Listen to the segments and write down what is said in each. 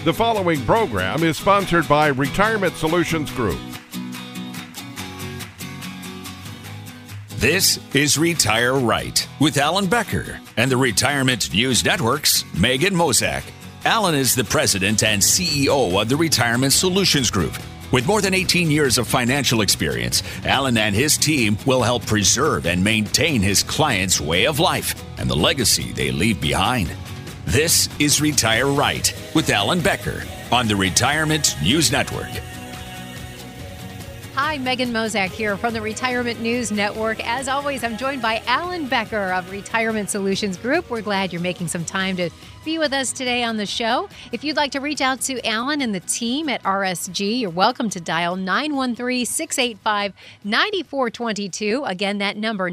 The following program is sponsored by Retirement Solutions Group. This is Retire Right with Alan Becker and the Retirement News Network's Megan Mozak. Alan is the president and CEO of the Retirement Solutions Group. With more than 18 years of financial experience, Alan and his team will help preserve and maintain his clients' way of life and the legacy they leave behind. This is Retire Right with Alan Becker on the Retirement News Network. Hi, Megan Mozak here from the Retirement News Network. As always, I'm joined by Alan Becker of Retirement Solutions Group. We're glad you're making some time to be with us today on the show. If you'd like to reach out to Alan and the team at RSG, you're welcome to dial 913-685-9422. Again, that number,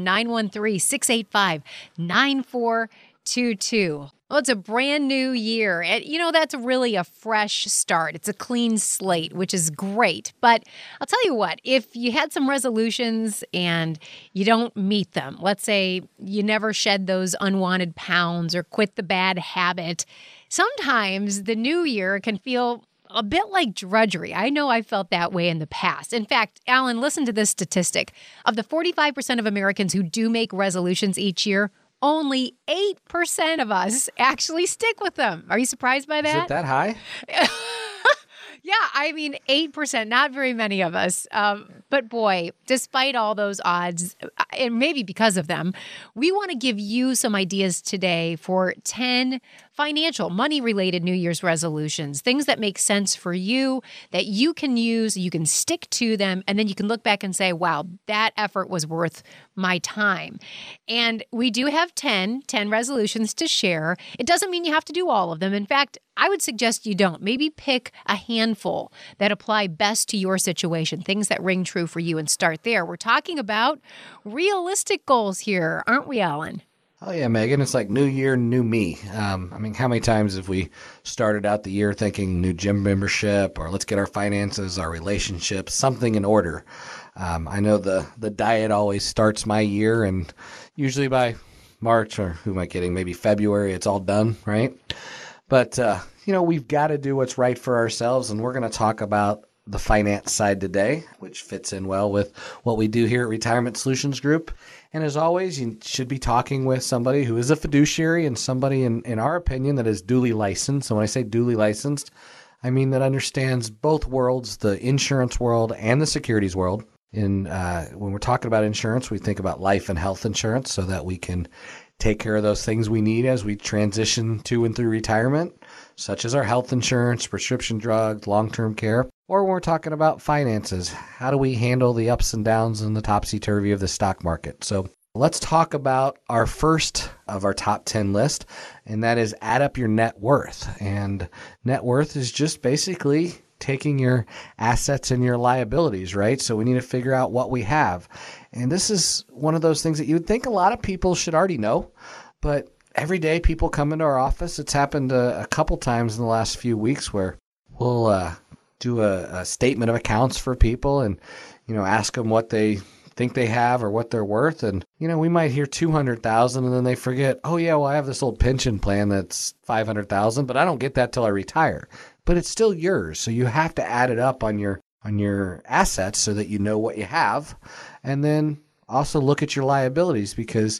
913-685-9422. Well, it's a brand new year. And, that's really a fresh start. It's a clean slate, which is great. But I'll tell you what, if you had some resolutions and you don't meet them, let's say you never shed those unwanted pounds or quit the bad habit, sometimes the new year can feel a bit like drudgery. I know I felt that way in the past. In fact, Alan, listen to this statistic. Of the 45% of Americans who do make resolutions each year, only 8% of us actually stick with them. Are you surprised by that? Is it that high? Yeah, 8%, not very many of us. But boy, despite all those odds, and maybe because of them, we want to give you some ideas today for 10 financial, money-related New Year's resolutions, things that make sense for you, that you can use, you can stick to them, and then you can look back and say, wow, that effort was worth my time. And we do have 10 resolutions to share. It doesn't mean you have to do all of them. In fact, I would suggest you don't. Maybe pick a handful that apply best to your situation, things that ring true for you, and start there. We're talking about realistic goals here, aren't we, Alan? Oh, yeah, Megan. It's like new year, new me. How many times have we started out the year thinking new gym membership or let's get our finances, our relationships, something in order? I know the diet always starts my year, and usually by March, or who am I kidding, maybe February, it's all done, right? But, we've got to do what's right for ourselves, and we're going to talk about the finance side today, which fits in well with what we do here at Retirement Solutions Group. And as always, you should be talking with somebody who is a fiduciary and somebody, in our opinion, that is duly licensed. So when I say duly licensed, I mean that understands both worlds, the insurance world and the securities world. When we're talking about insurance, we think about life and health insurance so that we can take care of those things we need as we transition to and through retirement, such as our health insurance, prescription drugs, long-term care. Or when we're talking about finances, how do we handle the ups and downs and the topsy-turvy of the stock market? So let's talk about our first of our top 10 list, and that is add up your net worth. And net worth is just basically taking your assets and your liabilities, right? So we need to figure out what we have. And this is one of those things that you would think a lot of people should already know, but every day people come into our office. It's happened a couple times in the last few weeks where we'll do a statement of accounts for people and, ask them what they think they have or what they're worth. And, we might hear 200,000 and then they forget, oh yeah, well, I have this old pension plan that's 500,000, but I don't get that till I retire. But it's still yours. So you have to add it up on your assets so that you know what you have. And then also look at your liabilities because,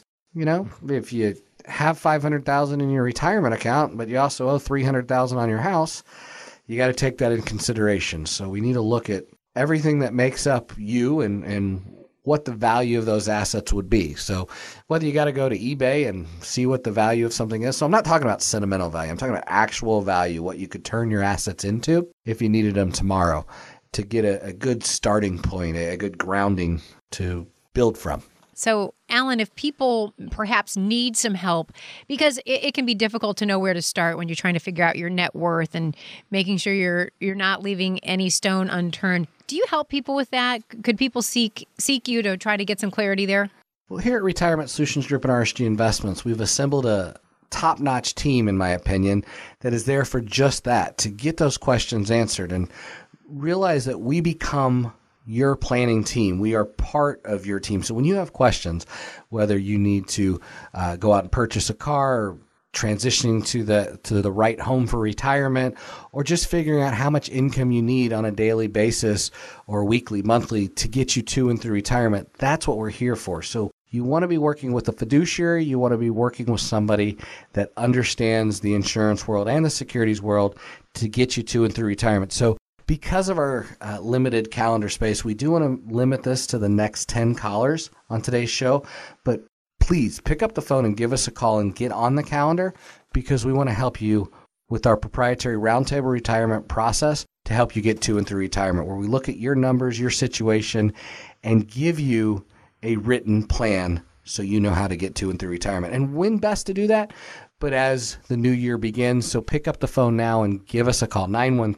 if you have 500,000 in your retirement account, but you also owe 300,000 on your house, you got to take that in consideration. So we need to look at everything that makes up you and what the value of those assets would be. So whether you got to go to eBay and see what the value of something is. So I'm not talking about sentimental value. I'm talking about actual value, what you could turn your assets into if you needed them tomorrow to get a good starting point, a good grounding to build from. So, Alan, if people perhaps need some help, because it can be difficult to know where to start when you're trying to figure out your net worth and making sure you're not leaving any stone unturned. Do you help people with that? Could people seek you to try to get some clarity there? Well, here at Retirement Solutions Group and RSG Investments, we've assembled a top-notch team, in my opinion, that is there for just that, to get those questions answered and realize that we become your planning team. We are part of your team. So when you have questions, whether you need to go out and purchase a car or transitioning to the right home for retirement, or just figuring out how much income you need on a daily basis or weekly, monthly to get you to and through retirement. That's what we're here for. So you want to be working with a fiduciary. You want to be working with somebody that understands the insurance world and the securities world to get you to and through retirement. So because of our limited calendar space, we do want to limit this to the next 10 callers on today's show. But please pick up the phone and give us a call and get on the calendar, because we want to help you with our proprietary roundtable retirement process to help you get to and through retirement, where we look at your numbers, your situation, and give you a written plan so you know how to get to and through retirement and when best to do that. But as the new year begins, so pick up the phone now and give us a call,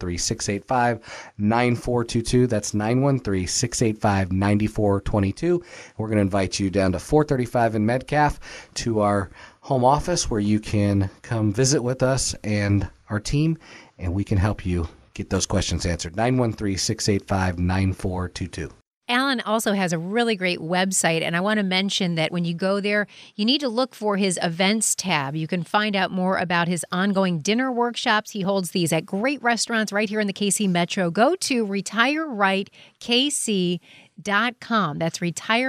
913-685-9422. That's 913-685-9422. We're going to invite you down to 435 in Metcalf to our home office, where you can come visit with us and our team, and we can help you get those questions answered. 913-685-9422. Alan also has a really great website, and I want to mention that when you go there, you need to look for his events tab. You can find out more about his ongoing dinner workshops. He holds these at great restaurants right here in the KC Metro. Go to retirerightkc.com. That's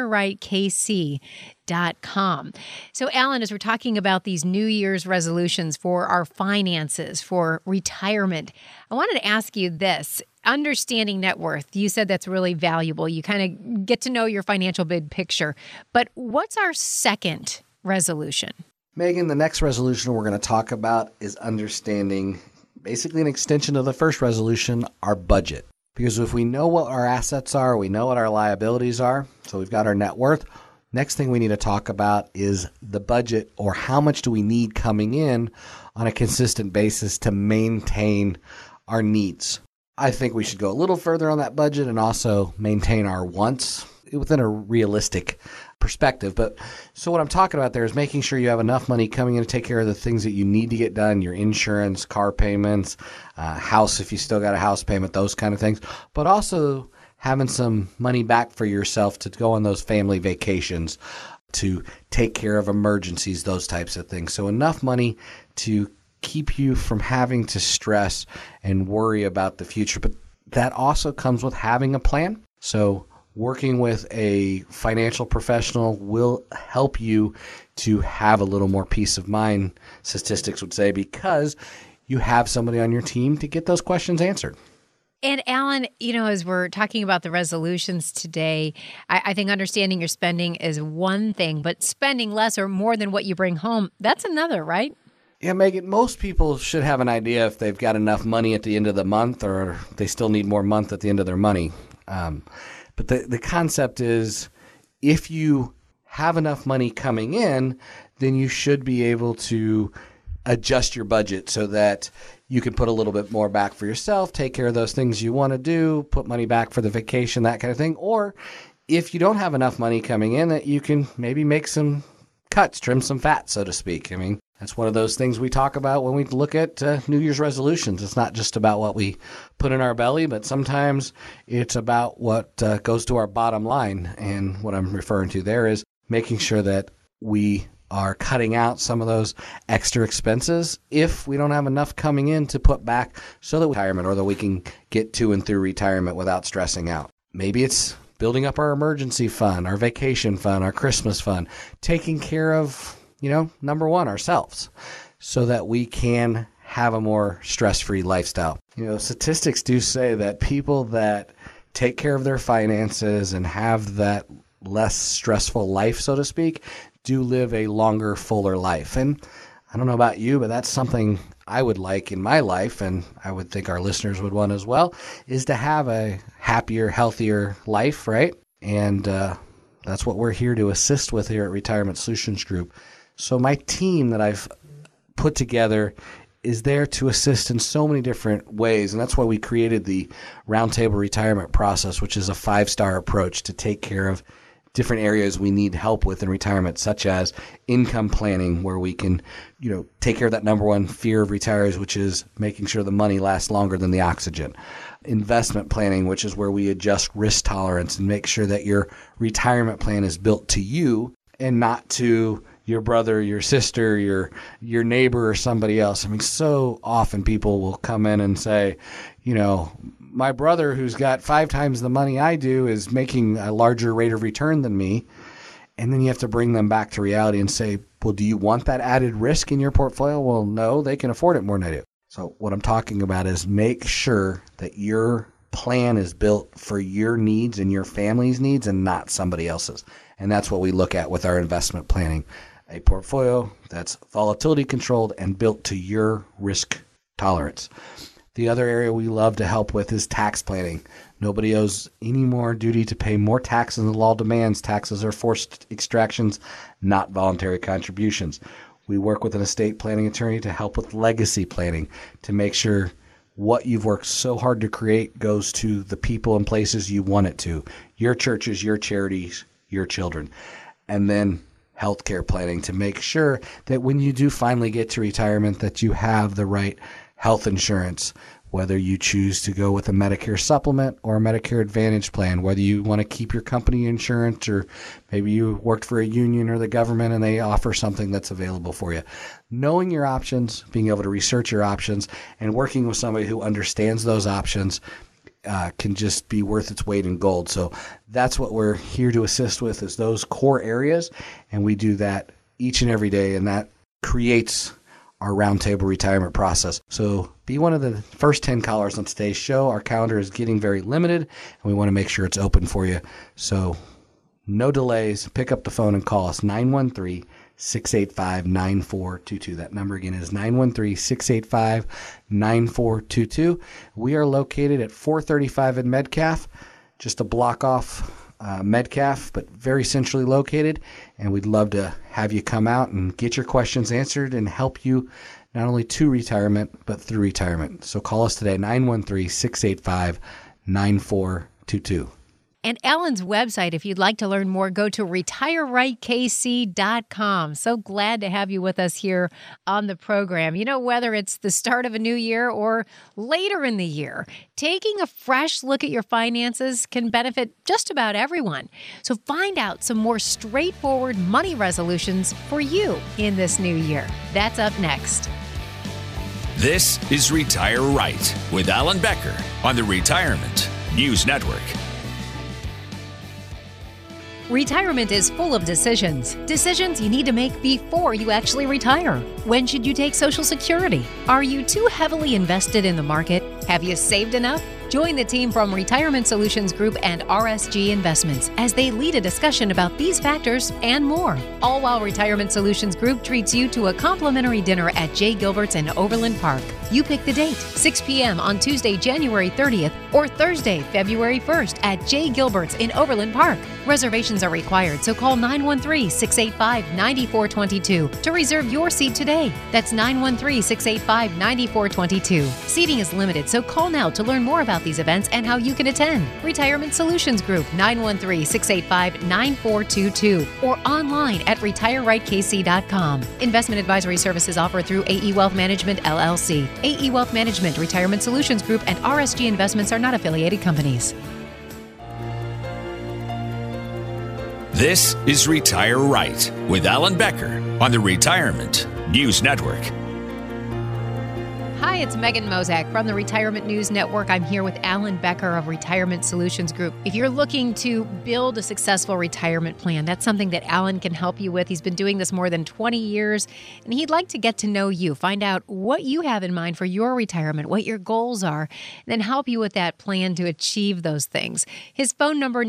retirerightkc.com. So, Alan, as we're talking about these New Year's resolutions for our finances, for retirement, I wanted to ask you this. Understanding net worth, you said that's really valuable. You kind of get to know your financial big picture. But what's our second resolution? Megan, the next resolution we're going to talk about is understanding, basically an extension of the first resolution, our budget. Because if we know what our assets are, we know what our liabilities are, so we've got our net worth. Next thing we need to talk about is the budget, or how much do we need coming in on a consistent basis to maintain our needs. I think we should go a little further on that budget and also maintain our wants within a realistic perspective. But so what I'm talking about there is making sure you have enough money coming in to take care of the things that you need to get done, your insurance, car payments, house if you still got a house payment, those kind of things. But also having some money back for yourself to go on those family vacations, to take care of emergencies, those types of things. So enough money to keep you from having to stress and worry about the future. But that also comes with having a plan. So working with a financial professional will help you to have a little more peace of mind, statistics would say, because you have somebody on your team to get those questions answered. And Alan, as we're talking about the resolutions today, I think understanding your spending is one thing, but spending less or more than what you bring home, that's another, right? Yeah, Megan, most people should have an idea if they've got enough money at the end of the month, or they still need more month at the end of their money. But the concept is, if you have enough money coming in, then you should be able to adjust your budget so that you can put a little bit more back for yourself, take care of those things you want to do, put money back for the vacation, that kind of thing. Or if you don't have enough money coming in, that you can maybe make some cuts, trim some fat, so to speak. I mean, that's one of those things we talk about when we look at New Year's resolutions. It's not just about what we put in our belly, but sometimes it's about what goes to our bottom line. And what I'm referring to there is making sure that we are cutting out some of those extra expenses if we don't have enough coming in to put back so that retirement, or that we can get to and through retirement without stressing out. Maybe it's building up our emergency fund, our vacation fund, our Christmas fund, taking care of, number one, ourselves, so that we can have a more stress-free lifestyle. Statistics do say that people that take care of their finances and have that less stressful life, so to speak, do live a longer, fuller life. And I don't know about you, but that's something I would like in my life, and I would think our listeners would want as well, is to have a happier, healthier life, right? And that's what we're here to assist with here at Retirement Solutions Group. So my team that I've put together is there to assist in so many different ways, and that's why we created the Roundtable Retirement Process, which is a 5-star approach to take care of different areas we need help with in retirement, such as income planning, where we can, take care of that number one fear of retirees, which is making sure the money lasts longer than the oxygen. Investment planning, which is where we adjust risk tolerance and make sure that your retirement plan is built to you and not to your brother, your sister, your neighbor, or somebody else. I mean, so often people will come in and say, my brother who's got 5 times the money I do is making a larger rate of return than me. And then you have to bring them back to reality and say, well, do you want that added risk in your portfolio? Well, no, they can afford it more than I do. So what I'm talking about is make sure that your plan is built for your needs and your family's needs and not somebody else's. And that's what we look at with our investment planning. A portfolio that's volatility controlled and built to your risk tolerance. The other area we love to help with is tax planning. Nobody owes any more duty to pay more taxes than the law demands. Taxes are forced extractions, not voluntary contributions. We work with an estate planning attorney to help with legacy planning to make sure what you've worked so hard to create goes to the people and places you want it to. Your churches, your charities, your children. And then healthcare planning to make sure that when you do finally get to retirement that you have the right health insurance, whether you choose to go with a Medicare supplement or a Medicare Advantage plan, whether you want to keep your company insurance or maybe you worked for a union or the government and they offer something that's available for you. Knowing your options, being able to research your options, and working with somebody who understands those options can just be worth its weight in gold. So that's what we're here to assist with, is those core areas, and we do that each and every day, and that creates our roundtable retirement process. So be one of the first 10 callers on today's show. Our calendar is getting very limited, and we want to make sure it's open for you. So no delays. Pick up the phone and call us, 913-685-9422. That number again is 913-685-9422. We are located at 435 in Metcalf, just a block off Metcalf, but very centrally located, and we'd love to have you come out and get your questions answered and help you not only to retirement, but through retirement. So call us today, 913-685-9422. And Alan's website, if you'd like to learn more, go to retirerightkc.com. So glad to have you with us here on the program. Whether it's the start of a new year or later in the year, taking a fresh look at your finances can benefit just about everyone. So find out some more straightforward money resolutions for you in this new year. That's up next. This is Retire Right with Alan Becker on the Retirement News Network. Retirement is full of decisions. Decisions you need to make before you actually retire. When should you take Social Security? Are you too heavily invested in the market? Have you saved enough? Join the team from Retirement Solutions Group and RSG Investments as they lead a discussion about these factors and more. All while Retirement Solutions Group treats you to a complimentary dinner at Jay Gilbert's in Overland Park. You pick the date, 6 p.m. on Tuesday, January 30th or Thursday, February 1st at Jay Gilbert's in Overland Park. Reservations are required, so call 913-685-9422 to reserve your seat today. That's 913-685-9422. Seating is limited, so call now to learn more about these events and how you can attend. Retirement Solutions Group, 913-685-9422 or online at retirerightkc.com. Investment advisory services offered through AE Wealth Management, LLC. AE Wealth Management, Retirement Solutions Group, and RSG Investments are not affiliated companies. This is Retire Right with Alan Becker on the Retirement News Network. Hi, it's Megan Mozak from the Retirement News Network. I'm here with Alan Becker of Retirement Solutions Group. If you're looking to build a successful retirement plan, that's something that Alan can help you with. He's been doing this more than 20 years, and he'd like to get to know you, find out what you have in mind for your retirement, what your goals are, and then help you with that plan to achieve those things. His phone number,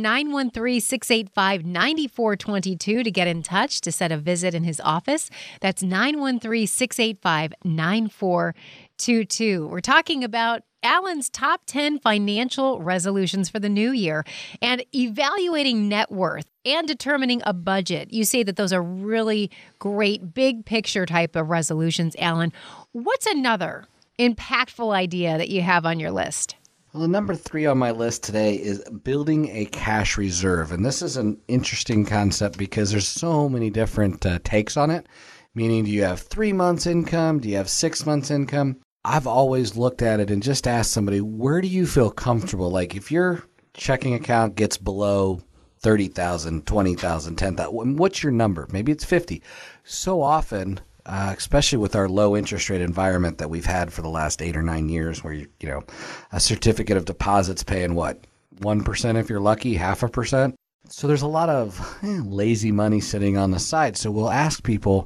913-685-9422 to get in touch, to set a visit in his office. That's 913-685-9422. We're talking about Alan's top 10 financial resolutions for the new year and evaluating net worth and determining a budget. You say that those are really great big picture type of resolutions, Alan. What's another impactful idea that you have on your list? Well, number 3 on my list today is building a cash reserve. And this is an interesting concept because there's so many different takes on it. Meaning, do you have 3 months income? Do you have 6 months income? I've always looked at it and just asked somebody, where do you feel comfortable? Like if your checking account gets below 30,000, 20,000, 10,000. What's your number? Maybe it's 50. So often, especially with our low interest rate environment that we've had for the last 8 or 9 years, where a certificate of deposit's paying what, 1% if you're lucky, 0.5%. So there's a lot of lazy money sitting on the side. So we'll ask people,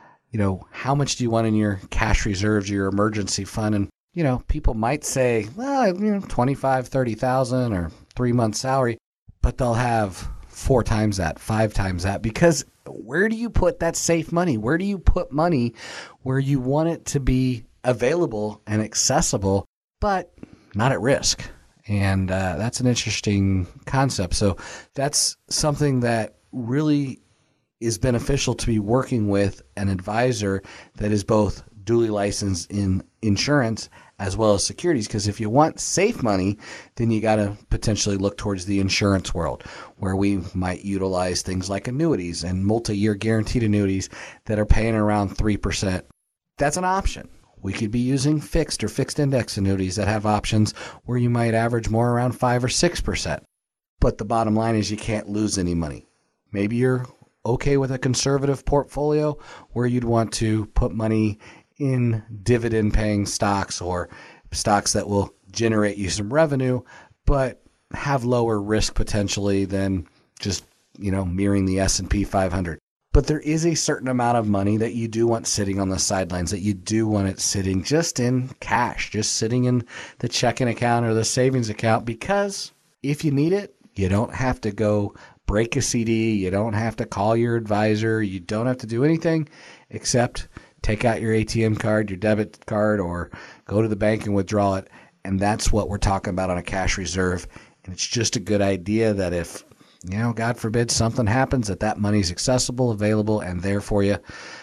how much do you want in your cash reserves, your emergency fund? And people might say, well, 25, 30,000 or 3 months salary, but they'll have 4 times that, 5 times that, because where do you put that safe money? Where do you put money where you want it to be available and accessible, but not at risk? And that's an interesting concept. So that's something that really is beneficial to be working with an advisor that is both duly licensed in insurance as well as securities. Because if you want safe money, then you got to potentially look towards the insurance world, where we might utilize things like annuities and multi-year guaranteed annuities that are paying around 3%. That's an option. We could be using fixed or fixed index annuities that have options where you might average more around 5 or 6%. But the bottom line is you can't lose any money. Maybe you're okay with a conservative portfolio where you'd want to put money in dividend-paying stocks or stocks that will generate you some revenue, but have lower risk potentially than just, mirroring the S&P 500. But there is a certain amount of money that you do want sitting on the sidelines, that you do want it sitting just in cash, just sitting in the checking account or the savings account, because if you need it, you don't have to go break a CD. You don't have to call your advisor. You don't have to do anything except take out your ATM card, your debit card, or go to the bank and withdraw it. And that's what we're talking about on a cash reserve. And it's just a good idea that if, God forbid something happens, that money's accessible, available, and there for you.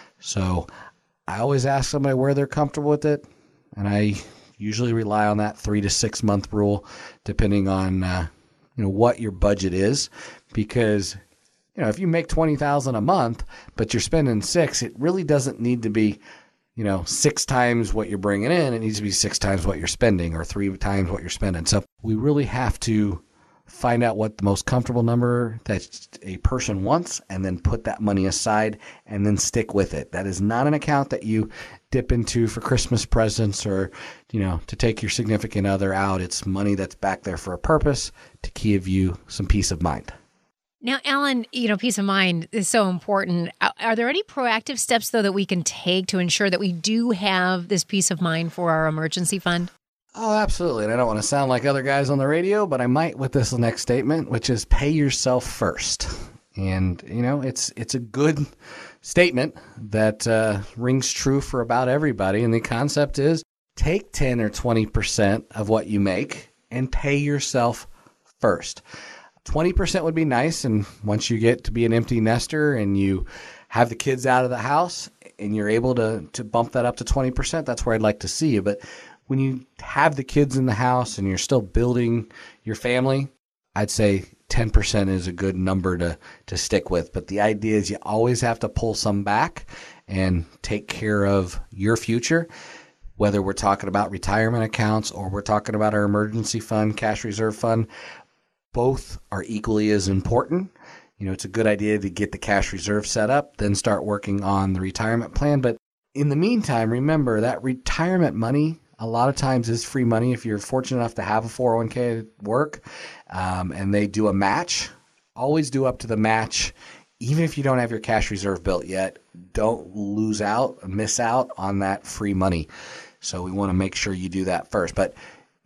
So I always ask somebody where they're comfortable with it. And I usually rely on that 3 to 6 month rule, depending on, what your budget is. Because, if you make $20,000 a month, but you're spending 6, it really doesn't need to be, 6 times what you're bringing in. It needs to be 6 times what you're spending, or 3 times what you're spending. So we really have to find out what the most comfortable number that a person wants, and then put that money aside and then stick with it. That is not an account that you dip into for Christmas presents or, to take your significant other out. It's money that's back there for a purpose to give you some peace of mind. Now, Alan, peace of mind is so important. Are there any proactive steps, though, that we can take to ensure that we do have this peace of mind for our emergency fund? Oh, absolutely. And I don't want to sound like other guys on the radio, but I might with this next statement, which is pay yourself first. And, it's a good statement that rings true for about everybody. And the concept is take 10 or 20% of what you make and pay yourself first. 20% would be nice. And once you get to be an empty nester and you have the kids out of the house and you're able to bump that up to 20%, that's where I'd like to see you. But when you have the kids in the house and you're still building your family, I'd say 10% is a good number to stick with. But the idea is you always have to pull some back and take care of your future, whether we're talking about retirement accounts or we're talking about our emergency fund, cash reserve fund. Both are equally as important. It's a good idea to get the cash reserve set up, then start working on the retirement plan. But in the meantime, remember that retirement money a lot of times is free money if you're fortunate enough to have a 401k at work, and they do a match. Always do up to the match. Even if you don't have your cash reserve built yet, don't miss out on that free money. So we want to make sure you do that first. But,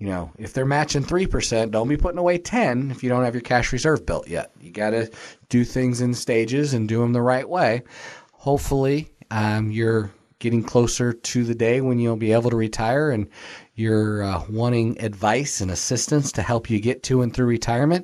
if they're matching 3%, don't be putting away 10 if you don't have your cash reserve built yet. You got to do things in stages and do them the right way. Hopefully, you're getting closer to the day when you'll be able to retire and you're wanting advice and assistance to help you get to and through retirement.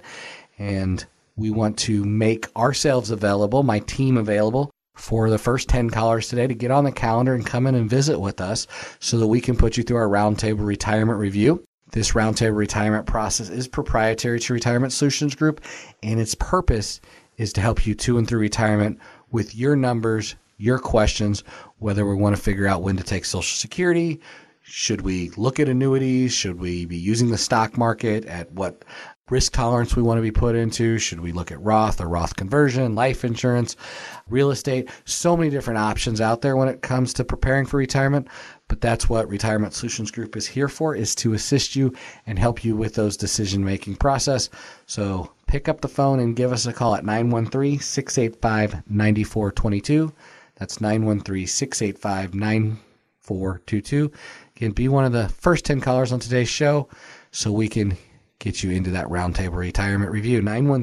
And we want to make ourselves available, my team available, for the first 10 callers today to get on the calendar and come in and visit with us so that we can put you through our Roundtable Retirement Review. This Roundtable Retirement process is proprietary to Retirement Solutions Group, and its purpose is to help you to and through retirement with your numbers, your questions, whether we want to figure out when to take Social Security, should we look at annuities, should we be using the stock market, at what risk tolerance we want to be put into. Should we look at Roth or Roth conversion, life insurance, real estate? So many different options out there when it comes to preparing for retirement. But that's what Retirement Solutions Group is here for, is to assist you and help you with those decision-making process. So pick up the phone and give us a call at 913-685-9422. That's 913-685-9422. Again, be one of the first 10 callers on today's show so we can get you into that roundtable retirement review.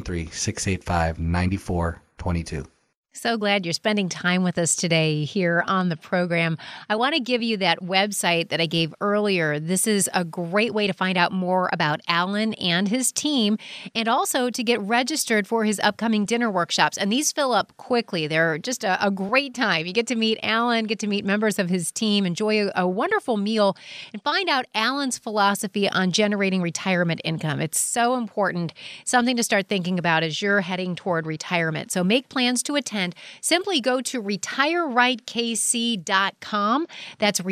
913-685-9422. So glad you're spending time with us today here on the program. I want to give you that website that I gave earlier. This is a great way to find out more about Alan and his team, and also to get registered for his upcoming dinner workshops. And these fill up quickly. They're just a great time. You get to meet Alan, get to meet members of his team, enjoy a wonderful meal, and find out Alan's philosophy on generating retirement income. It's so important, something to start thinking about as you're heading toward retirement. So make plans to attend. Simply go to retirerightkc.com. That's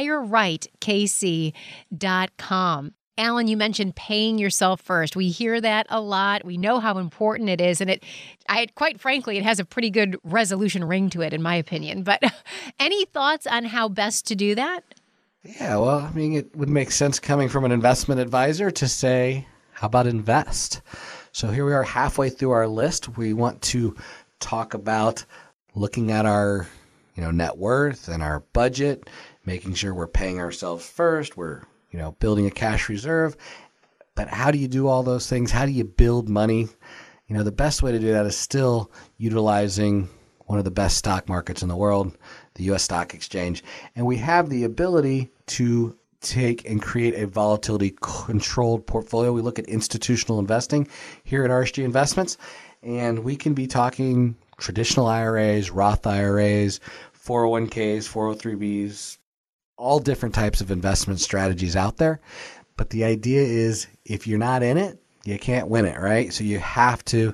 retirerightkc.com. Alan, you mentioned paying yourself first. We hear that a lot. We know how important it is. And quite frankly, it has a pretty good resolution ring to it, in my opinion. But any thoughts on how best to do that? Yeah, well, I mean, it would make sense coming from an investment advisor to say, how about invest? So here we are halfway through our list. We want to talk about looking at our net worth and our budget, making sure we're paying ourselves first, we're building a cash reserve. But how do you do all those things? How do you build money? The best way to do that is still utilizing one of the best stock markets in the world, the U.S. Stock Exchange. And we have the ability to take and create a volatility controlled portfolio. We look at institutional investing here at RSG Investments. And we can be talking traditional IRAs, Roth IRAs, 401ks, 403bs, all different types of investment strategies out there. But the idea is, if you're not in it, you can't win it, right? So you have to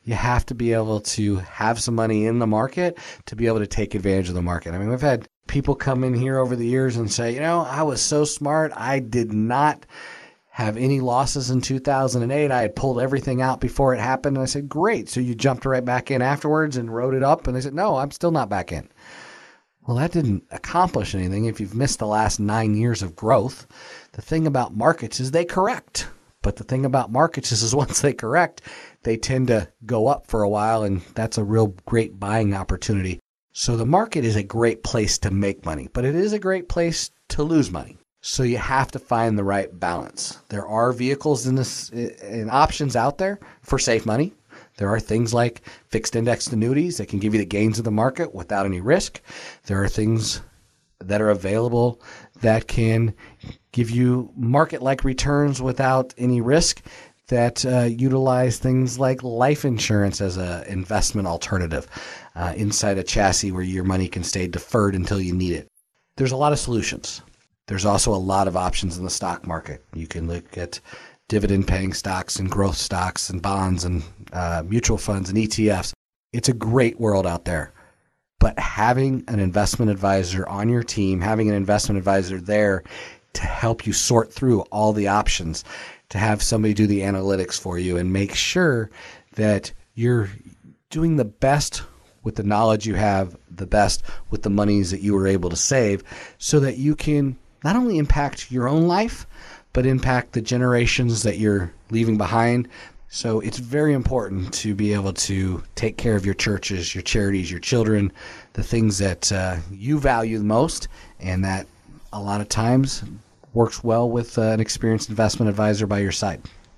be able to have some money in the market to be able to take advantage of the market. I mean, we've had people come in here over the years and say, I was so smart. I did not have any losses in 2008. I had pulled everything out before it happened. And I said, great. So you jumped right back in afterwards and wrote it up. And they said, no, I'm still not back in. Well, that didn't accomplish anything if you've missed the last 9 years of growth. The thing about markets is they correct. But the thing about markets is once they correct, they tend to go up for a while. And that's a real great buying opportunity. So the market is a great place to make money, but it is a great place to lose money. So you have to find the right balance. There are vehicles and options out there for safe money. There are things like fixed indexed annuities that can give you the gains of the market without any risk. There are things that are available that can give you market-like returns without any risk that utilize things like life insurance as an investment alternative inside a chassis where your money can stay deferred until you need it. There's a lot of solutions. There's also a lot of options in the stock market. You can look at dividend-paying stocks and growth stocks and bonds and mutual funds and ETFs. It's a great world out there. But having an investment advisor on your team, having an investment advisor there to help you sort through all the options, to have somebody do the analytics for you and make sure that you're doing the best with the knowledge you have, the best with the monies that you were able to save, so that you can not only impact your own life, but impact the generations that you're leaving behind. So it's very important to be able to take care of your churches, your charities, your children, the things that you value the most, and that a lot of times works well with an experienced investment advisor by your side.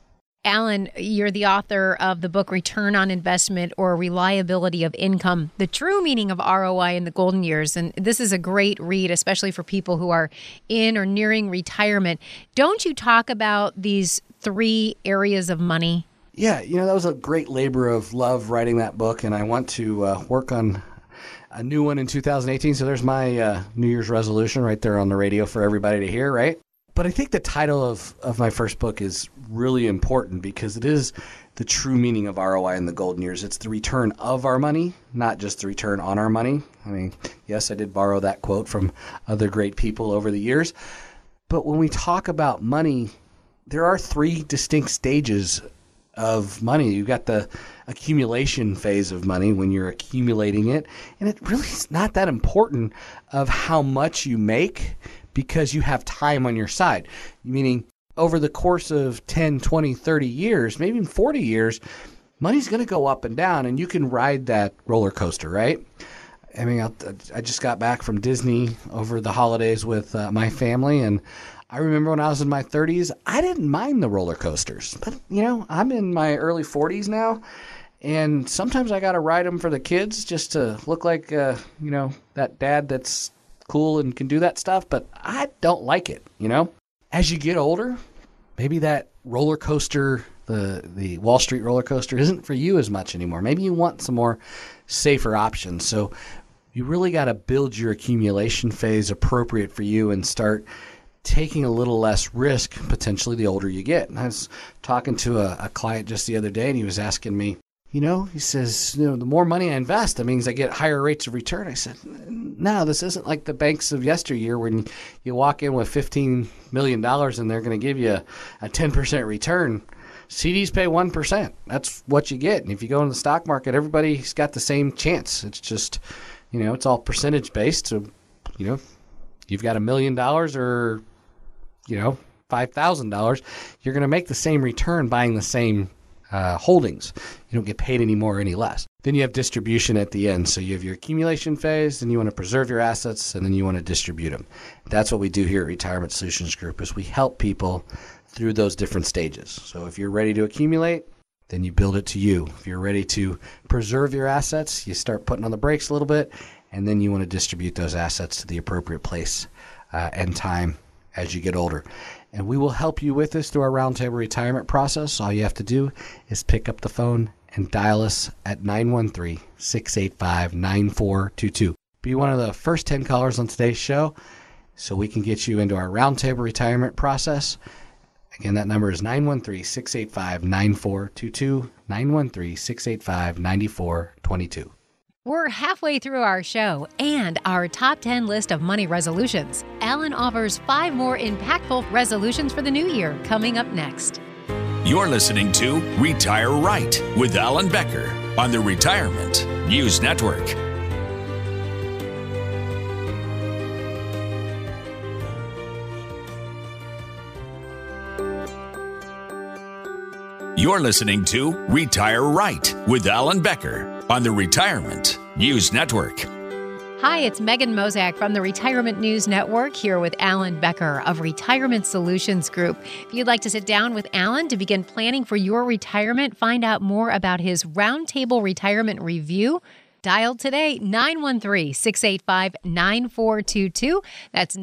Alan, you're the author of the book Return on Investment or Reliability of Income, the true meaning of ROI in the golden years. And this is a great read, especially for people who are in or nearing retirement. Don't you talk about these 3 areas of money? Yeah, that was a great labor of love writing that book, and I want to work on a new one in 2018. So there's my New Year's resolution right there on the radio for everybody to hear, right? But I think the title of my first book is really important because it is the true meaning of ROI in the golden years. It's the return of our money, not just the return on our money. I mean, yes, I did borrow that quote from other great people over the years. But when we talk about money, there are 3 distinct stages of money. You've got the accumulation phase of money when you're accumulating it. And it really is not that important of how much you make because you have time on your side. Meaning over the course of 10, 20, 30 years, maybe even 40 years, money's going to go up and down and you can ride that roller coaster, right? I mean, I just got back from Disney over the holidays with my family, and I remember when I was in my 30s, I didn't mind the roller coasters. But, I'm in my early 40s now, and sometimes I got to ride them for the kids just to look like, that dad that's cool and can do that stuff, but I don't like it, As you get older, maybe that roller coaster, the Wall Street roller coaster, isn't for you as much anymore. Maybe you want some more safer options. So you really got to build your accumulation phase appropriate for you and start taking a little less risk potentially the older you get. And I was talking to a client just the other day, and he was asking me, he says, the more money I invest, that means I get higher rates of return. I said, no, this isn't like the banks of yesteryear when you walk in with $15 million and they're going to give you a 10% return. CDs pay 1%. That's what you get. And if you go in the stock market, everybody's got the same chance. It's just, it's all percentage based. So, you've got $1 million or, $5,000, you're going to make the same return buying the same holdings. You don't get paid any more or any less. Then you have distribution at the end. So you have your accumulation phase, then you want to preserve your assets, and then you want to distribute them. That's what we do here at Retirement Solutions Group, is we help people through those different stages. So if you're ready to accumulate, then you build it to you. If you're ready to preserve your assets, you start putting on the brakes a little bit, and then you want to distribute those assets to the appropriate place and time as you get older. And we will help you with this through our roundtable retirement process. All you have to do is pick up the phone and dial us at 913-685-9422. Be one of the first 10 callers on today's show so we can get you into our roundtable retirement process. Again, that number is 913-685-9422, 913-685-9422. We're halfway through our show and our top 10 list of money resolutions. Alan offers 5 more impactful resolutions for the new year coming up next. You're listening to Retire Right with Alan Becker on the Retirement News Network. You're listening to Retire Right with Alan Becker on the Retirement News Network. Hi, it's Megan Mozak from the Retirement News Network here with Alan Becker of Retirement Solutions Group. If you'd like to sit down with Alan to begin planning for your retirement, find out more about his Roundtable Retirement Review, dial today, 913-685-9422. That's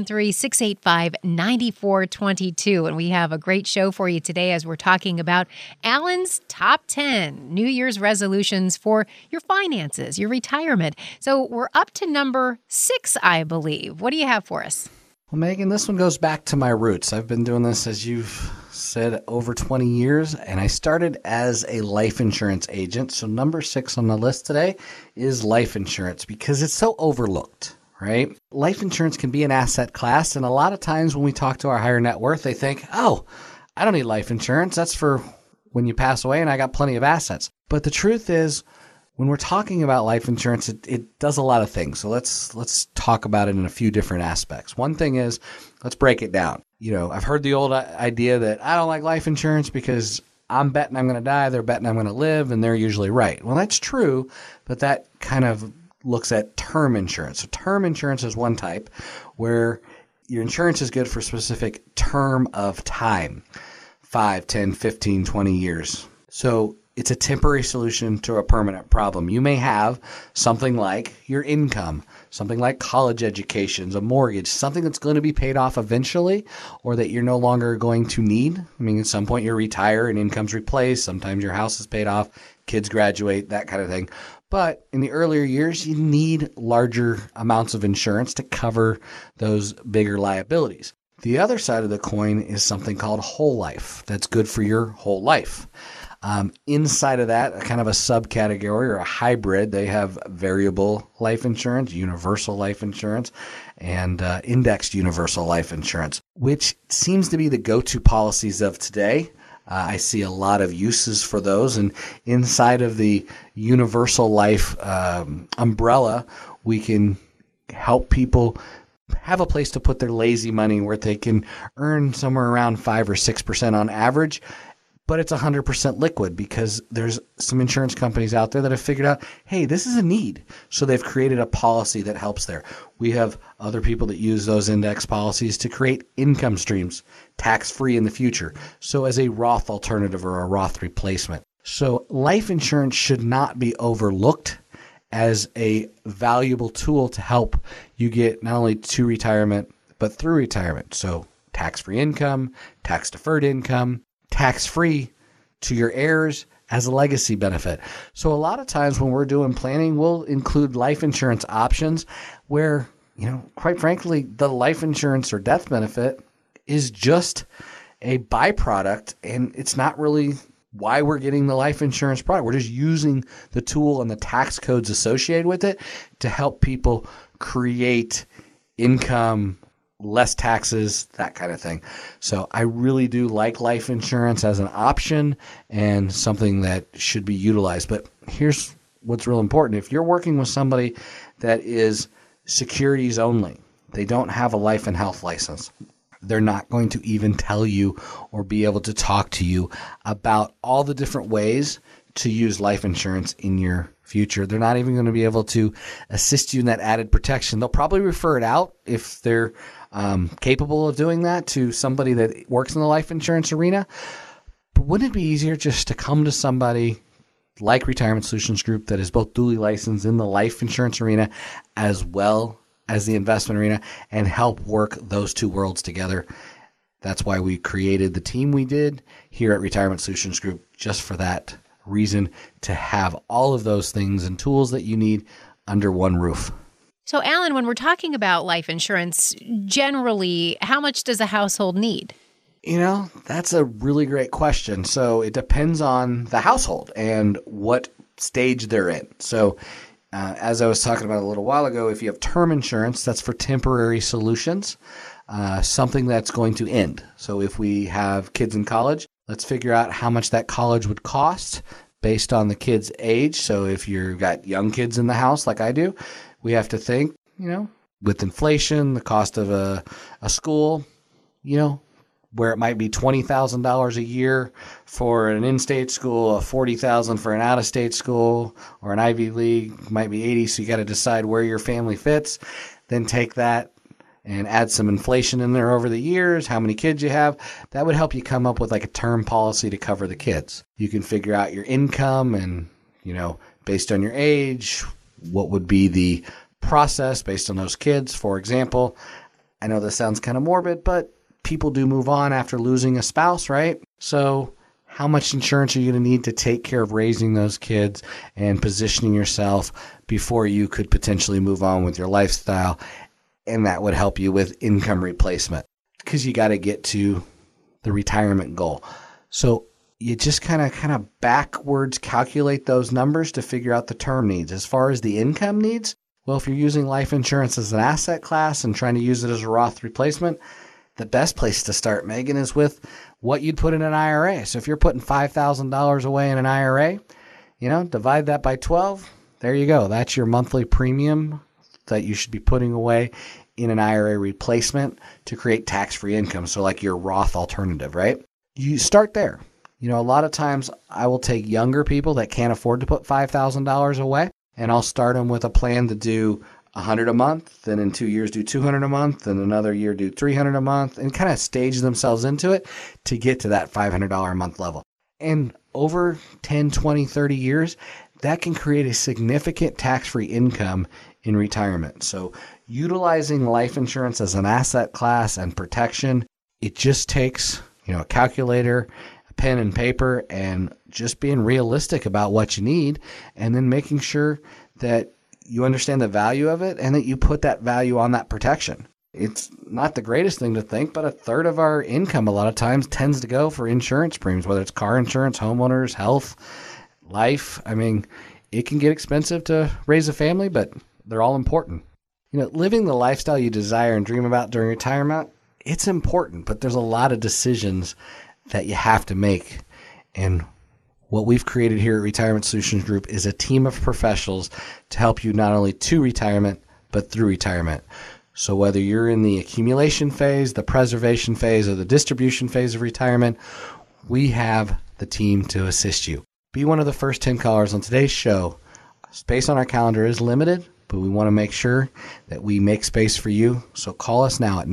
913-685-9422. And we have a great show for you today as we're talking about Alan's top 10 New Year's resolutions for your finances, your retirement. So we're up to number 6, I believe. What do you have for us? Well, Megan, this one goes back to my roots. I've been doing this, as you've said, over 20 years, and I started as a life insurance agent. So number 6 on the list today is life insurance because it's so overlooked, right? Life insurance can be an asset class, and a lot of times when we talk to our higher net worth, they think, oh, I don't need life insurance. That's for when you pass away and I got plenty of assets. But the truth is, when we're talking about life insurance, it does a lot of things. So let's talk about it in a few different aspects. One thing is, let's break it down. I've heard the old idea that I don't like life insurance because I'm betting I'm going to die, they're betting I'm going to live, and they're usually right. Well, that's true, but that kind of looks at term insurance. So term insurance is one type where your insurance is good for a specific term of time, 5, 10, 15, 20 years. So it's a temporary solution to a permanent problem. You may have something like your income, something like college education, a mortgage, something that's going to be paid off eventually or that you're no longer going to need. I mean, at some point you retire and income's replaced. Sometimes your house is paid off, kids graduate, that kind of thing. But in the earlier years, you need larger amounts of insurance to cover those bigger liabilities. The other side of the coin is something called whole life. That's good for your whole life. Inside of that, kind of a subcategory or a hybrid, they have variable life insurance, universal life insurance, and indexed universal life insurance, which seems to be the go-to policies of today. I see a lot of uses for those. And inside of the universal life umbrella, we can help people have a place to put their lazy money where they can earn somewhere around 5 or 6% on average, but it's 100% liquid because there's some insurance companies out there that have figured out, hey, this is a need. So they've created a policy that helps there. We have other people that use those index policies to create income streams, tax-free in the future. So as a Roth alternative or a Roth replacement. So life insurance should not be overlooked as a valuable tool to help you get not only to retirement, but through retirement. So tax-free income, tax-deferred income, tax-free to your heirs as a legacy benefit. So a lot of times when we're doing planning, we'll include life insurance options where, quite frankly, the life insurance or death benefit is just a byproduct, and it's not really why we're getting the life insurance product. We're just using the tool and the tax codes associated with it to help people create income, less taxes, that kind of thing. So I really do like life insurance as an option and something that should be utilized. But here's what's real important. If you're working with somebody that is securities only, they don't have a life and health license, they're not going to even tell you or be able to talk to you about all the different ways to use life insurance in your future. They're not even going to be able to assist you in that added protection. They'll probably refer it out if they're capable of doing that to somebody that works in the life insurance arena. But wouldn't it be easier just to come to somebody like Retirement Solutions Group that is both duly licensed in the life insurance arena as well as the investment arena and help work those two worlds together? That's why we created the team we did here at Retirement Solutions Group, just for that reason, to have all of those things and tools that you need under one roof. So, Alan, when we're talking about life insurance, generally, how much does a household need? That's a really great question. So it depends on the household and what stage they're in. So as I was talking about a little while ago, if you have term insurance, that's for temporary solutions, something that's going to end. So if we have kids in college, let's figure out how much that college would cost based on the kid's age. So if you've got young kids in the house like I do, we have to think, with inflation, the cost of a school, where it might be $20,000 a year for an in-state school, $40,000 for an out-of-state school, or an Ivy League might be $80,000. So you got to decide where your family fits. Then take that and add some inflation in there over the years, how many kids you have. That would help you come up with like a term policy to cover the kids. You can figure out your income and, based on your age, what would be the process based on those kids. For example, I know this sounds kind of morbid, but people do move on after losing a spouse, right? So how much insurance are you going to need to take care of raising those kids and positioning yourself before you could potentially move on with your lifestyle? And that would help you with income replacement because you got to get to the retirement goal. So you just kind of backwards calculate those numbers to figure out the term needs. As far as the income needs, well, if you're using life insurance as an asset class and trying to use it as a Roth replacement, the best place to start, Megan, is with what you'd put in an IRA. So if you're putting $5,000 away in an IRA, divide that by 12. There you go. That's your monthly premium that you should be putting away in an IRA replacement to create tax-free income. So like your Roth alternative, right? You start there. A lot of times I will take younger people that can't afford to put $5,000 away, and I'll start them with a plan to do $100 a month, then in 2 years do $200 a month, then another year do $300 a month, and kind of stage themselves into it to get to that $500 a month level. And over 10, 20, 30 years, that can create a significant tax-free income in retirement. So utilizing life insurance as an asset class and protection, it just takes, a calculator, a pen and paper, and just being realistic about what you need, and then making sure that you understand the value of it and that you put that value on that protection. It's not the greatest thing to think, but a third of our income a lot of times tends to go for insurance premiums, whether it's car insurance, homeowners, health, life. I mean, it can get expensive to raise a family, but they're all important. Living the lifestyle you desire and dream about during retirement, it's important, but there's a lot of decisions that you have to make. And what we've created here at Retirement Solutions Group is a team of professionals to help you not only to retirement, but through retirement. So whether you're in the accumulation phase, the preservation phase, or the distribution phase of retirement, we have the team to assist you. Be one of the first 10 callers on today's show. Space on our calendar is limited, but we want to make sure that we make space for you. So call us now at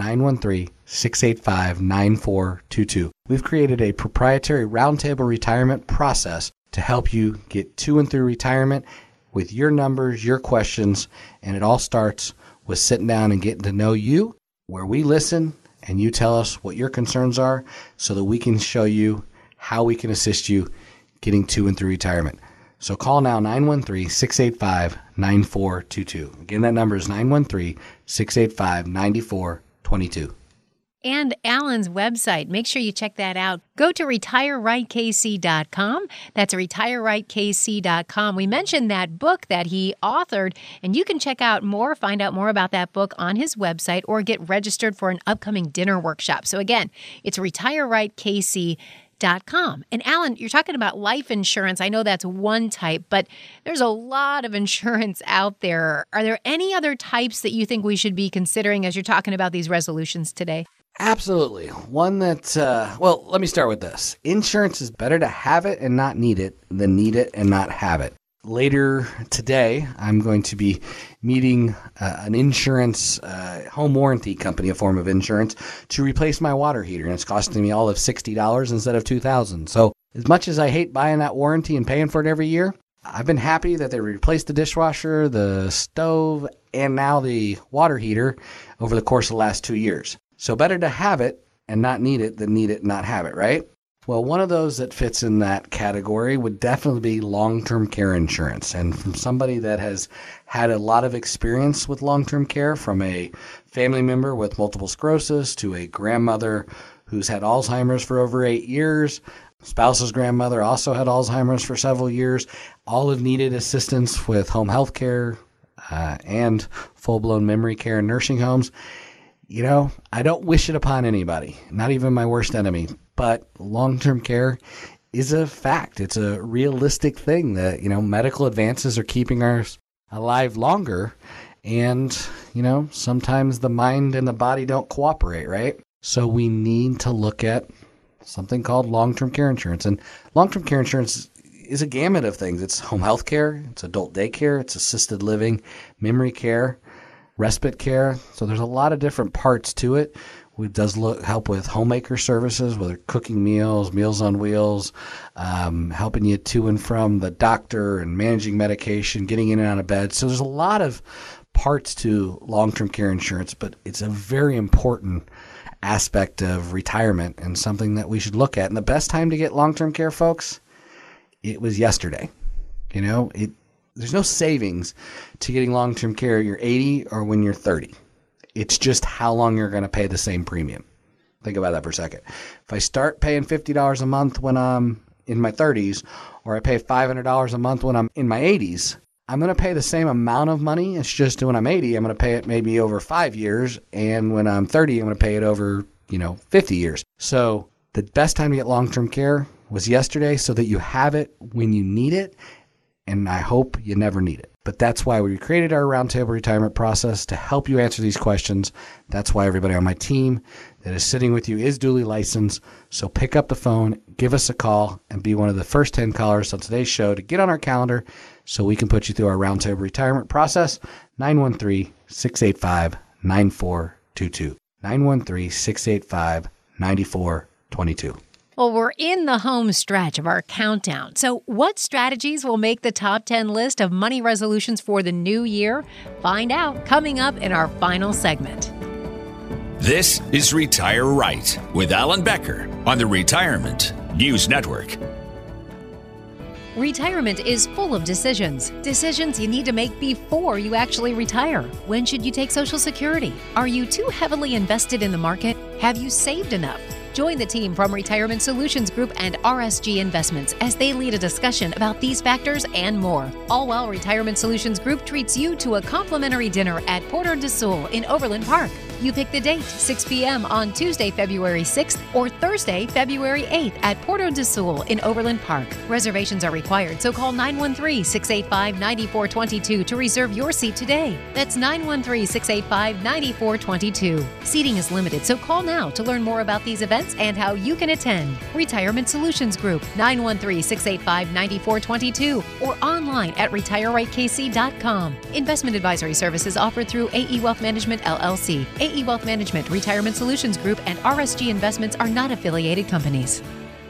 913-685-9422. We've created a proprietary roundtable retirement process to help you get to and through retirement with your numbers, your questions, and it all starts with sitting down and getting to know you, where we listen and you tell us what your concerns are so that we can show you how we can assist you getting to and through retirement. So call now 913-685-9422. Again, that number is 913-685-9422. And Alan's website. Make sure you check that out. Go to retirerightkc.com. That's retirerightkc.com. We mentioned that book that he authored, and you can check out more, find out more about that book on his website, or get registered for an upcoming dinner workshop. So again, it's retirerightkc.com. And Alan, you're talking about life insurance. I know that's one type, but there's a lot of insurance out there. Are there any other types that you think we should be considering as you're talking about these resolutions today? Absolutely. One that, well, let me start with this. Insurance is better to have it and not need it than need it and not have it. Later today, I'm going to be meeting an insurance home warranty company, a form of insurance, to replace my water heater. And it's costing me all of $60 instead of $2,000. So as much as I hate buying that warranty and paying for it every year, I've been happy that they replaced the dishwasher, the stove, and now the water heater over the course of the last 2 years. So better to have it and not need it than need it and not have it, right? Well, one of those that fits in that category would definitely be long-term care insurance. And from somebody that has had a lot of experience with long-term care, from a family member with multiple sclerosis to a grandmother who's had Alzheimer's for over 8 years, spouse's grandmother also had Alzheimer's for several years, all have needed assistance with home health care and full-blown memory care in nursing homes. You know, I don't wish it upon anybody, not even my worst enemy, but long-term care is a fact. It's a realistic thing that, you know, medical advances are keeping us alive longer. And, you know, sometimes the mind and the body don't cooperate, right? So we need to look at something called long-term care insurance. And long-term care insurance is a gamut of things. It's home health care, it's adult daycare, it's assisted living, memory care, respite care. So there's a lot of different parts to it. It does help with homemaker services, whether cooking meals, Meals on Wheels, helping you to and from the doctor and managing medication, getting in and out of bed. So there's a lot of parts to long-term care insurance, but it's a very important aspect of retirement and something that we should look at. And the best time to get long-term care, folks, it was yesterday. You know, there's no savings to getting long-term care when you're 80 or when you're 30. It's just how long you're going to pay the same premium. Think about that for a second. If I start paying $50 a month when I'm in my 30s, or I pay $500 a month when I'm in my 80s, I'm going to pay the same amount of money. It's just when I'm 80, I'm going to pay it maybe over 5 years. And when I'm 30, I'm going to pay it over, 50 years. So the best time to get long-term care was yesterday, so that you have it when you need it. And I hope you never need it. But that's why we created our roundtable retirement process, to help you answer these questions. That's why everybody on my team that is sitting with you is duly licensed. So pick up the phone, give us a call, and be one of the first 10 callers on today's show to get on our calendar so we can put you through our roundtable retirement process. 913-685-9422. 913-685-9422. Well, we're in the home stretch of our countdown. So what strategies will make the top 10 list of money resolutions for the new year? Find out coming up in our final segment. This is Retire Right with Alan Becker on the Retirement News Network. Retirement is full of decisions. Decisions you need to make before you actually retire. When should you take Social Security? Are you too heavily invested in the market? Have you saved enough? Join the team from Retirement Solutions Group and RSG Investments as they lead a discussion about these factors and more. All while Retirement Solutions Group treats you to a complimentary dinner at Porter de Sul in Overland Park. You pick the date, 6 p.m. on Tuesday, February 6th or Thursday, February 8th at Porto de Sul in Overland Park. Reservations are required, so call 913-685-9422 to reserve your seat today. That's 913-685-9422. Seating is limited, so call now to learn more about these events and how you can attend. Retirement Solutions Group, 913-685-9422 or online at retirerigtkc.com. Investment advisory services offered through AE Wealth Management, LLC. AE Wealth Management, Retirement Solutions Group, and RSG Investments are not affiliated companies.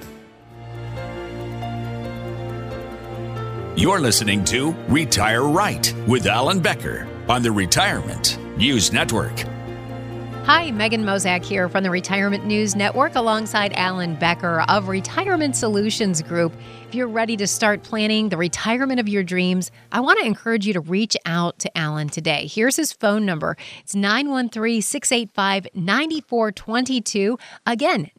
You're listening to Retire Right with Alan Becker on the Retirement News Network. Hi, Megan Mozak here from the Retirement News Network alongside Alan Becker of Retirement Solutions Group. If you're ready to start planning the retirement of your dreams, I want to encourage you to reach out to Alan today. Here's his phone number. It's 913-685-9422. Again,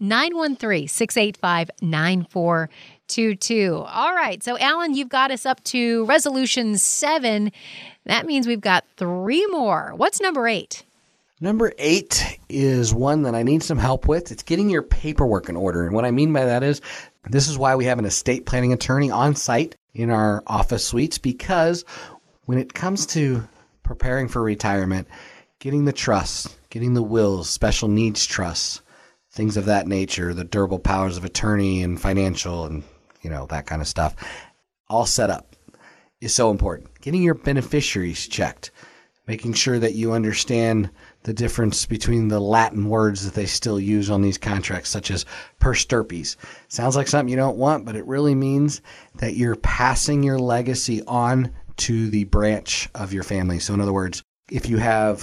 913-685-9422. All right, so Alan, you've got us up to resolution 7. That means we've got 3 more. What's number 8? Number 8 is one that I need some help with. It's getting your paperwork in order. And what I mean by that is, this is why we have an estate planning attorney on site in our office suites, because when it comes to preparing for retirement, getting the trusts, getting the wills, special needs trusts, things of that nature, the durable powers of attorney and financial and, that kind of stuff, all set up is so important. Getting your beneficiaries checked, making sure that you understand the difference between the Latin words that they still use on these contracts, such as per stirpes. Sounds like something you don't want, but it really means that you're passing your legacy on to the branch of your family. So in other words, if you have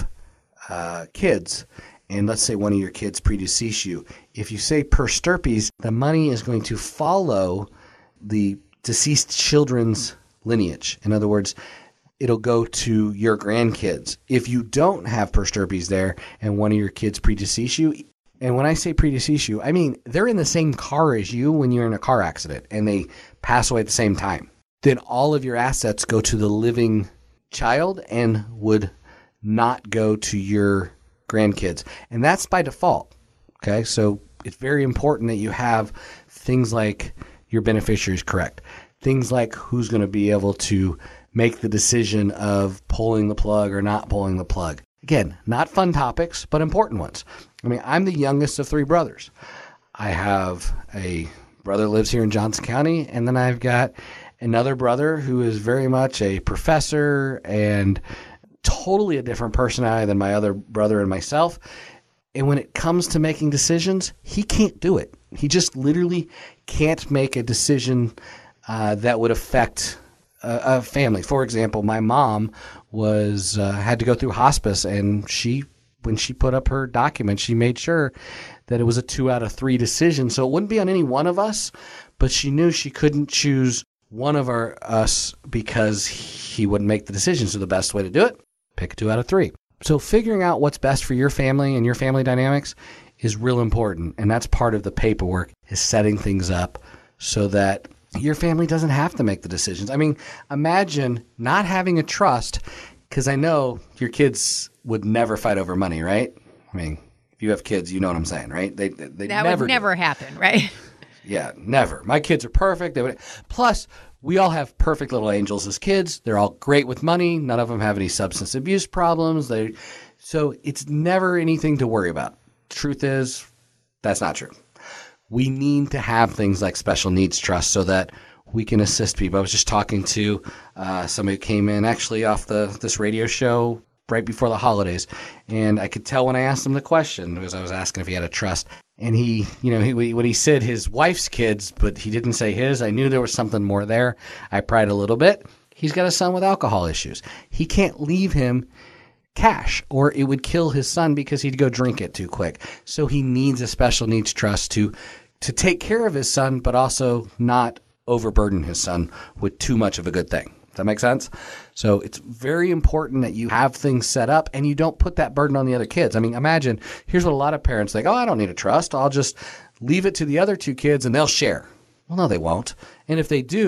kids, and let's say one of your kids predeceased you, if you say per stirpes, the money is going to follow the deceased children's lineage. In other words, it'll go to your grandkids. If you don't have per stirpes there and one of your kids predeceased you, and when I say predeceased you, I mean they're in the same car as you when you're in a car accident and they pass away at the same time, then all of your assets go to the living child and would not go to your grandkids. And that's by default. Okay, so it's very important that you have things like your beneficiaries correct. Things like who's going to be able to make the decision of pulling the plug or not pulling the plug. Again, not fun topics, but important ones. I mean, I'm the youngest of 3 brothers. I have a brother who lives here in Johnson County, and then I've got another brother who is very much a professor and totally a different personality than my other brother and myself. And when it comes to making decisions, he can't do it. He just literally can't make a decision that would affect a family. For example, my mom was had to go through hospice, and when she put up her document, she made sure that it was a 2 out of 3 decision. So it wouldn't be on any one of us, but she knew she couldn't choose one of us because he wouldn't make the decision. So the best way to do it, pick a 2 out of 3. So figuring out what's best for your family and your family dynamics is real important. And that's part of the paperwork, is setting things up so that your family doesn't have to make the decisions. I mean, imagine not having a trust, because I know your kids would never fight over money, right? I mean, if you have kids, you know what I'm saying, right? They that would never happen, right? Yeah, never. My kids are perfect. Plus, we all have perfect little angels as kids. They're all great with money. None of them have any substance abuse problems. So it's never anything to worry about. Truth is, that's not true. We need to have things like special needs trust so that we can assist people. I was just talking to somebody who came in actually off this radio show right before the holidays, and I could tell when I asked him the question, because I was asking if he had a trust, and when he said his wife's kids, but he didn't say his, I knew there was something more there. I pried a little bit. He's got a son with alcohol issues. He can't leave him cash, or it would kill his son because he'd go drink it too quick. So he needs a special needs trust to take care of his son, but also not overburden his son with too much of a good thing. Does that make sense? So it's very important that you have things set up and you don't put that burden on the other kids. I mean, imagine, here's what a lot of parents think, I don't need a trust. I'll just leave it to the other 2 kids and they'll share. Well, no, they won't. And if they do,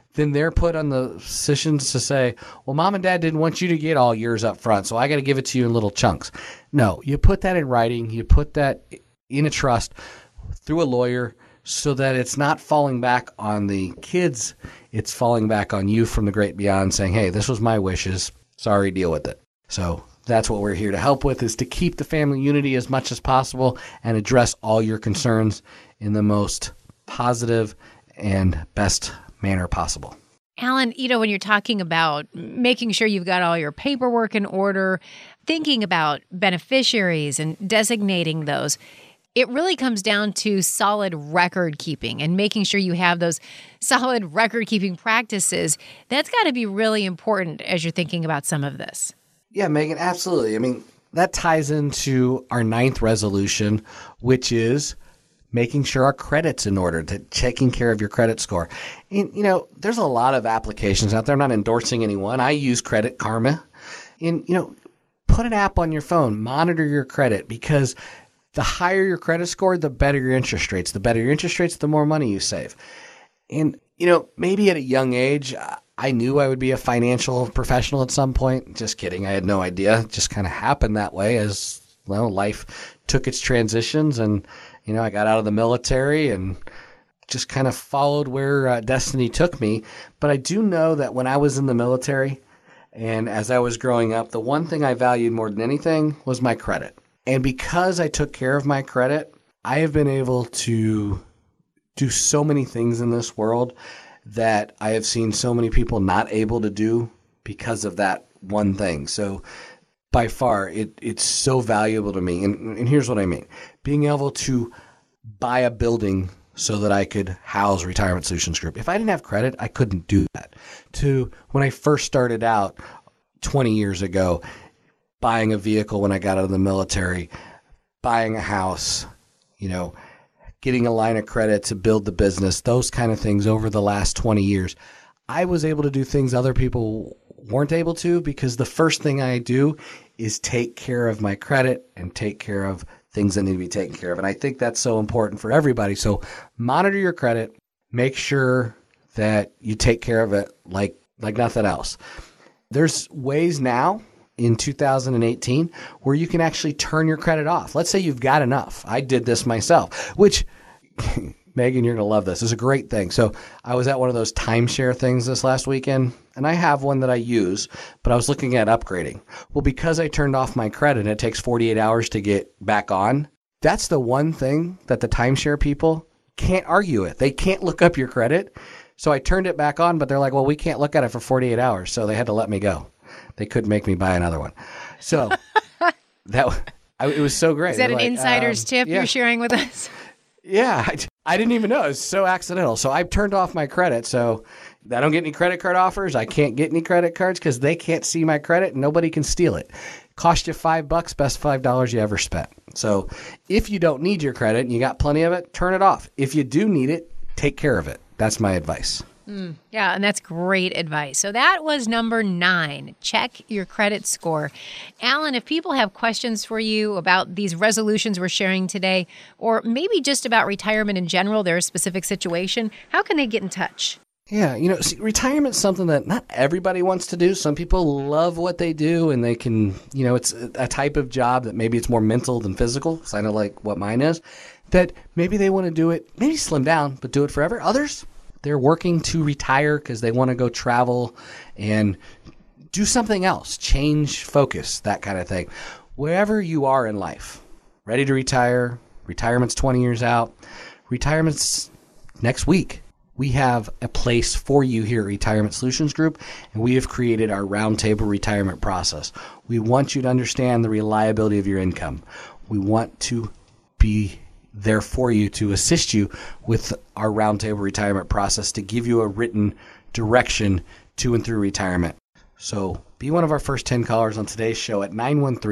then they're put on the positions to say, well, mom and dad didn't want you to get all yours up front, so I got to give it to you in little chunks. No, you put that in writing. You put that in a trust through a lawyer so that it's not falling back on the kids. It's falling back on you from the great beyond saying, hey, this was my wishes. Sorry, deal with it. So that's what we're here to help with, is to keep the family unity as much as possible and address all your concerns in the most positive and best manner possible. Alan, when you're talking about making sure you've got all your paperwork in order, thinking about beneficiaries and designating those, it really comes down to solid record keeping and making sure you have those solid record keeping practices. That's got to be really important as you're thinking about some of this. Yeah, Megan, absolutely. I mean, that ties into our 9th resolution, which is making sure our credit's in order, to taking care of your credit score. And, there's a lot of applications out there. I'm not endorsing anyone. I use Credit Karma. And, put an app on your phone, monitor your credit, because the higher your credit score, the better your interest rates. The better your interest rates, the more money you save. And, maybe at a young age, I knew I would be a financial professional at some point. Just kidding. I had no idea. It just kind of happened that way as life took its transitions. And, I got out of the military and just kind of followed where destiny took me. But I do know that when I was in the military and as I was growing up, the one thing I valued more than anything was my credit. And because I took care of my credit, I have been able to do so many things in this world that I have seen so many people not able to do because of that one thing. So by far, it's so valuable to me. And here's what I mean. Being able to buy a building so that I could house Retirement Solutions Group. If I didn't have credit, I couldn't do that. To when I first started out 20 years ago, buying a vehicle when I got out of the military, buying a house, getting a line of credit to build the business, those kind of things over the last 20 years. I was able to do things other people weren't able to because the first thing I do is take care of my credit and take care of things that need to be taken care of. And I think that's so important for everybody. So monitor your credit, make sure that you take care of it like nothing else. There's ways now in 2018 where you can actually turn your credit off. Let's say you've got enough. I did this myself, which Megan, you're going to love this. It's a great thing. So I was at one of those timeshare things this last weekend, and I have one that I use, but I was looking at upgrading. Well, because I turned off my credit and it takes 48 hours to get back on, that's the one thing that the timeshare people can't argue with. They can't look up your credit. So I turned it back on, but they're like, well, we can't look at it for 48 hours. So they had to let me go. They couldn't make me buy another one. So it was so great. Is that an insider's tip you're sharing with us? Yeah, I didn't even know. It was so accidental. So I've turned off my credit. So I don't get any credit card offers. I can't get any credit cards because they can't see my credit and nobody can steal it. Cost you $5, best $5 you ever spent. So if you don't need your credit and you got plenty of it, turn it off. If you do need it, take care of it. That's my advice. Yeah, and that's great advice. So that was number 9. Check your credit score. Alan, if people have questions for you about these resolutions we're sharing today, or maybe just about retirement in general, their specific situation, how can they get in touch? Yeah, retirement's something that not everybody wants to do. Some people love what they do and they can, it's a type of job that maybe it's more mental than physical, kind of like what mine is, that maybe they want to do it, maybe slim down, but do it forever. Others, they're working to retire because they want to go travel and do something else, change focus, that kind of thing. Wherever you are in life, ready to retire, retirement's 20 years out, retirement's next week. We have a place for you here at Retirement Solutions Group, and we have created our roundtable retirement process. We want you to understand the reliability of your income. We want to be there for you to assist you with our roundtable retirement process to give you a written direction to and through retirement. So be one of our first 10 callers on today's show at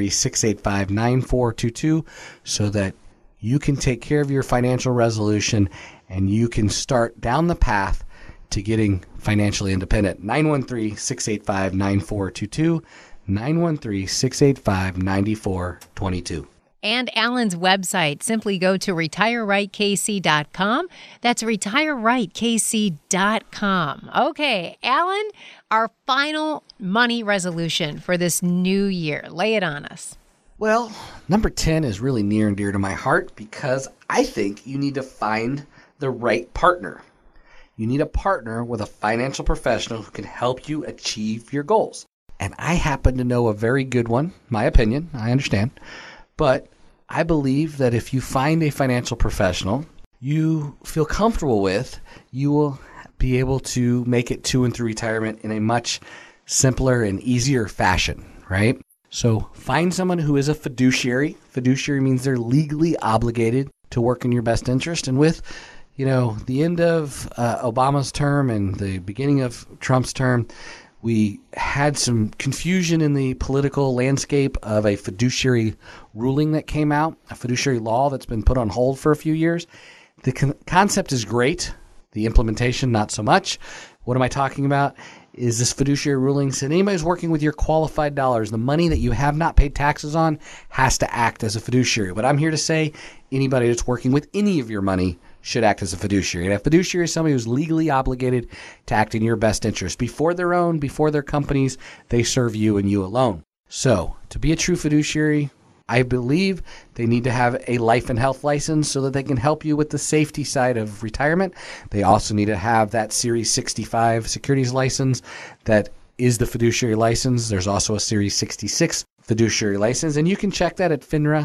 913-685-9422 so that you can take care of your financial resolution and you can start down the path to getting financially independent. 913-685-9422, 913-685-9422. and Alan's website. Simply go to retirerightkc.com. That's retirerightkc.com. Okay, Alan, our final money resolution for this new year. Lay it on us. Well, number 10 is really near and dear to my heart because I think you need to find the right partner. You need a partner with a financial professional who can help you achieve your goals. And I happen to know a very good one, my opinion, I understand. But I believe that if you find a financial professional you feel comfortable with, you will be able to make it to and through retirement in a much simpler and easier fashion, right? So find someone who is a fiduciary. Fiduciary means they're legally obligated to work in your best interest. And with, the end of Obama's term and the beginning of Trump's term, we had some confusion in the political landscape of a fiduciary ruling that came out, a fiduciary law that's been put on hold for a few years. The concept is great. The implementation, not so much. What am I talking about? Is this fiduciary ruling said anybody who's working with your qualified dollars, the money that you have not paid taxes on, has to act as a fiduciary. But I'm here to say anybody that's working with any of your money should act as a fiduciary. And a fiduciary is somebody who's legally obligated to act in your best interest. Before their companies, they serve you and you alone. So to be a true fiduciary, I believe they need to have a life and health license so that they can help you with the safety side of retirement. They also need to have that Series 65 securities license that is the fiduciary license. There's also a Series 66 fiduciary license, and you can check that at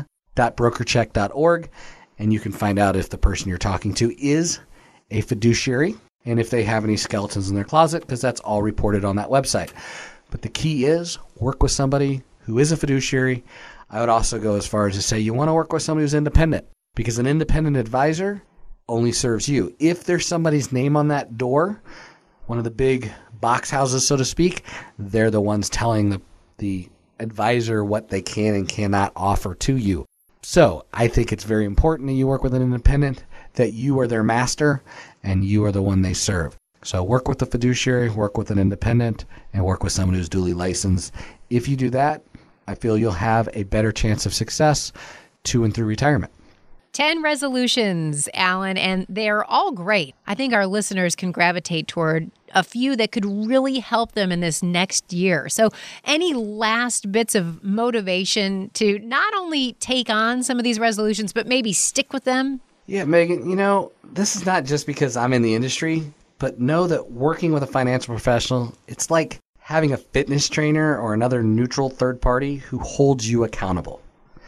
finra.brokercheck.org, and you can find out if the person you're talking to is a fiduciary and if they have any skeletons in their closet, because that's all reported on that website. But the key is work with somebody who is a fiduciary. I would also go as far as to say you want to work with somebody who's independent, because an independent advisor only serves you. If there's somebody's name on that door, one of the big box houses, so to speak, they're the ones telling the advisor what they can and cannot offer to you. So I think it's very important that you work with an independent, that you are their master and you are the one they serve. So work with the fiduciary, work with an independent, and work with someone who's duly licensed. If you do that, I feel you'll have a better chance of success to and through retirement. 10 resolutions, Alan, and they're all great. I think our listeners can gravitate toward a few that could really help them in this next year. So any last bits of motivation to not only take on some of these resolutions, but maybe stick with them? Yeah, Megan, this is not just because I'm in the industry, but know that working with a financial professional, it's like having a fitness trainer or another neutral third party who holds you accountable.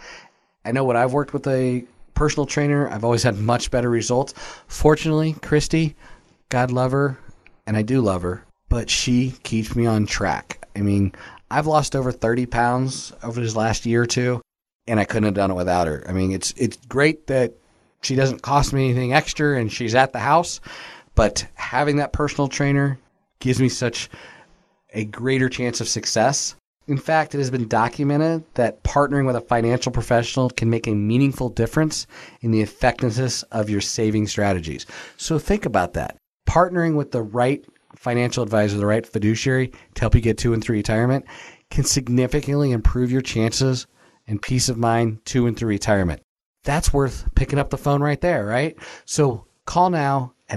I know when I've worked with a personal trainer, I've always had much better results. Fortunately, Christy, God love her, and I do love her, but she keeps me on track. I mean, I've lost over 30 pounds over this last year or two, and I couldn't have done it without her. I mean, it's great that she doesn't cost me anything extra and she's at the house, but having that personal trainer gives me such a greater chance of success. In fact, it has been documented that partnering with a financial professional can make a meaningful difference in the effectiveness of your saving strategies. So think about that. Partnering with the right financial advisor, the right fiduciary to help you get to and through retirement can significantly improve your chances and peace of mind to and through retirement. That's worth picking up the phone right there, right? So call now at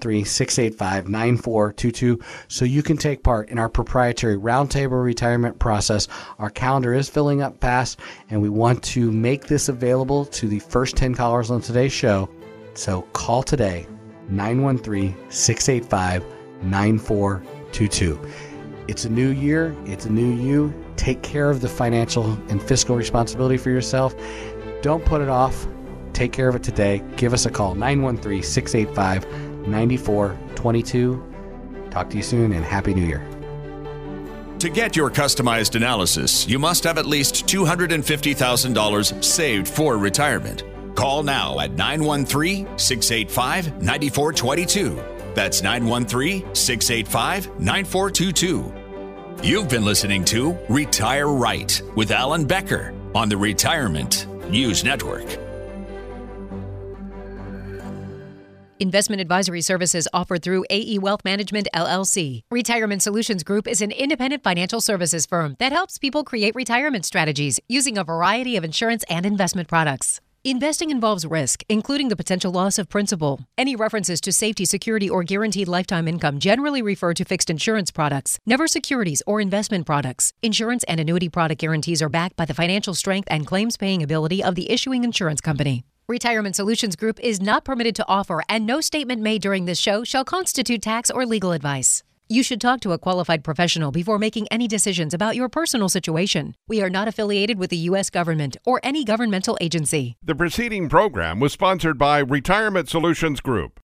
913-685-9422 so you can take part in our proprietary roundtable retirement process. Our calendar is filling up fast, and we want to make this available to the first 10 callers on today's show. So call today, 913-685-9422. It's a new year. It's a new you. Take care of the financial and fiscal responsibility for yourself. Don't put it off. Take care of it today. Give us a call, 913-685-9422. Talk to you soon, and Happy New Year. To get your customized analysis, you must have at least $250,000 saved for retirement. Call now at 913-685-9422. That's 913-685-9422. You've been listening to Retire Right with Alan Becker on the Retirement News Network. Investment advisory services offered through AE Wealth Management, LLC. Retirement Solutions Group is an independent financial services firm that helps people create retirement strategies using a variety of insurance and investment products. Investing involves risk, including the potential loss of principal. Any references to safety, security, or guaranteed lifetime income generally refer to fixed insurance products, never securities or investment products. Insurance and annuity product guarantees are backed by the financial strength and claims-paying ability of the issuing insurance company. Retirement Solutions Group is not permitted to offer, and no statement made during this show shall constitute tax or legal advice. You should talk to a qualified professional before making any decisions about your personal situation. We are not affiliated with the U.S. government or any governmental agency. The preceding program was sponsored by Retirement Solutions Group.